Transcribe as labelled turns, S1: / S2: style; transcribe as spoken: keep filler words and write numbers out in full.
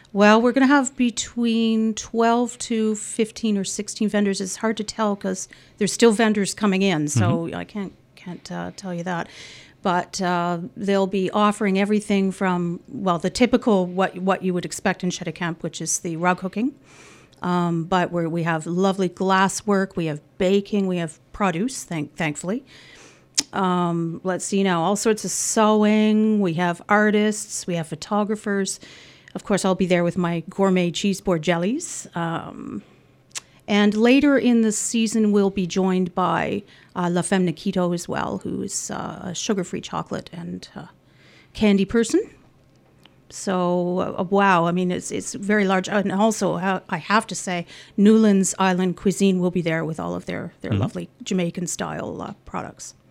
S1: Well, we're going to have between twelve to fifteen or sixteen vendors. It's hard to tell because there's still vendors coming in, so mm-hmm. I can't can't uh, tell you that. But uh, they'll be offering everything from, well, the typical what what you would expect in Chéticamp, which is the rug hooking. Um, but where we have lovely glass work, we have baking, we have produce, thank thankfully. Um, let's see now, all sorts of sewing. We have artists, we have photographers. Of course, I'll be there with my gourmet cheese board jellies. Um, and later in the season, we'll be joined by uh, La Femme Nikito as well, who's uh, a sugar-free chocolate and uh, candy person. So, uh, wow, I mean, it's it's very large. And also, uh, I have to say, Newlands Island Cuisine will be there with all of their, their mm-hmm. lovely Jamaican-style uh, products.